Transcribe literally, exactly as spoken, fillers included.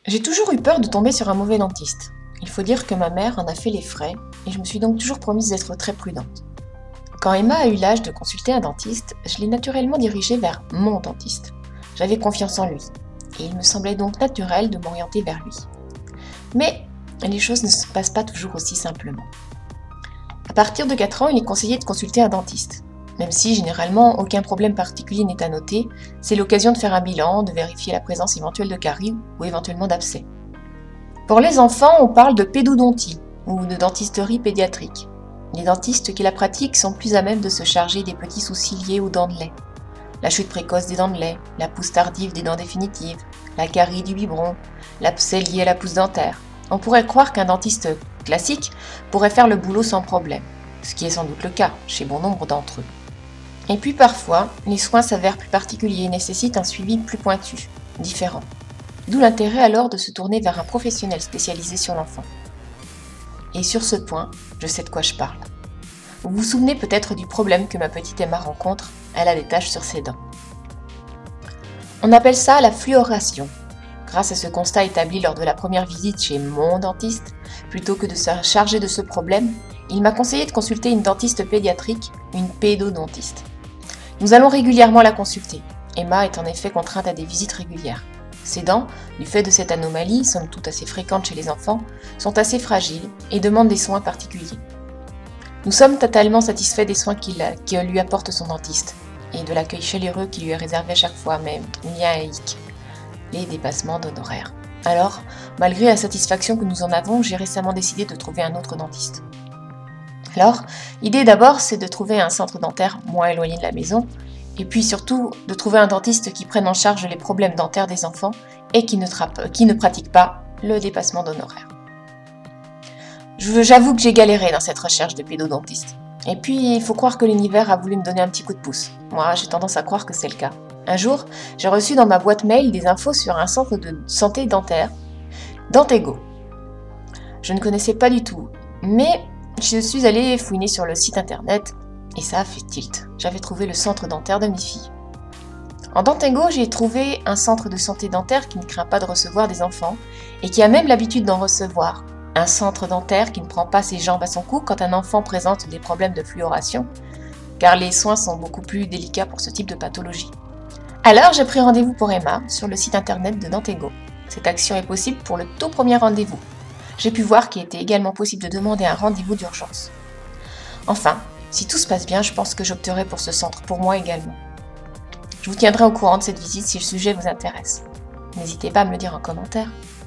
J'ai toujours eu peur de tomber sur un mauvais dentiste. Il faut dire que ma mère en a fait les frais et je me suis donc toujours promise d'être très prudente. Quand Emma a eu l'âge de consulter un dentiste, je l'ai naturellement dirigée vers mon dentiste. J'avais confiance en lui et il me semblait donc naturel de m'orienter vers lui. Mais les choses ne se passent pas toujours aussi simplement. À partir de quatre ans, il est conseillé de consulter un dentiste. Même si généralement aucun problème particulier n'est à noter, c'est l'occasion de faire un bilan, de vérifier la présence éventuelle de caries ou éventuellement d'abcès. Pour les enfants, on parle de pédodontie ou de dentisterie pédiatrique. Les dentistes qui la pratiquent sont plus à même de se charger des petits soucis liés aux dents de lait. La chute précoce des dents de lait, la pousse tardive des dents définitives, la carie du biberon, l'abcès lié à la pousse dentaire. On pourrait croire qu'un dentiste classique pourrait faire le boulot sans problème, ce qui est sans doute le cas chez bon nombre d'entre eux. Et puis parfois, les soins s'avèrent plus particuliers et nécessitent un suivi plus pointu, différent. D'où l'intérêt alors de se tourner vers un professionnel spécialisé sur l'enfant. Et sur ce point, je sais de quoi je parle. Vous vous souvenez peut-être du problème que ma petite Emma rencontre, elle a des taches sur ses dents. On appelle ça la fluoration. Grâce à ce constat établi lors de la première visite chez mon dentiste, plutôt que de se charger de ce problème, il m'a conseillé de consulter une dentiste pédiatrique, une pédodontiste. Nous allons régulièrement la consulter. Emma est en effet contrainte à des visites régulières. Ses dents, du fait de cette anomalie, somme toute assez fréquente chez les enfants, sont assez fragiles et demandent des soins particuliers. Nous sommes totalement satisfaits des soins qu'il, qu'il lui apporte son dentiste et de l'accueil chaleureux qui lui est réservé à chaque fois, mais il y a un hic, les dépassements d'honoraires. Alors, malgré la satisfaction que nous en avons, j'ai récemment décidé de trouver un autre dentiste. Alors, l'idée d'abord, c'est de trouver un centre dentaire moins éloigné de la maison, et puis surtout de trouver un dentiste qui prenne en charge les problèmes dentaires des enfants et qui ne, trappe, qui ne pratique pas le dépassement d'honoraires. Je, j'avoue que j'ai galéré dans cette recherche de pédodontiste. Et puis, il faut croire que l'univers a voulu me donner un petit coup de pouce. Moi, j'ai tendance à croire que c'est le cas. Un jour, j'ai reçu dans ma boîte mail des infos sur un centre de santé dentaire, Dantego. Je ne connaissais pas du tout, mais je suis allée fouiner sur le site internet et ça a fait tilt. J'avais trouvé le centre dentaire de mes filles. En Dantego, j'ai trouvé un centre de santé dentaire qui ne craint pas de recevoir des enfants et qui a même l'habitude d'en recevoir. Un centre dentaire qui ne prend pas ses jambes à son cou quand un enfant présente des problèmes de fluoration, car les soins sont beaucoup plus délicats pour ce type de pathologie. Alors, j'ai pris rendez-vous pour Emma sur le site internet de Dantego. Cette action est possible pour le tout premier rendez-vous. J'ai pu voir qu'il était également possible de demander un rendez-vous d'urgence. Enfin, si tout se passe bien, je pense que j'opterai pour ce centre pour moi également. Je vous tiendrai au courant de cette visite si le sujet vous intéresse. N'hésitez pas à me le dire en commentaire.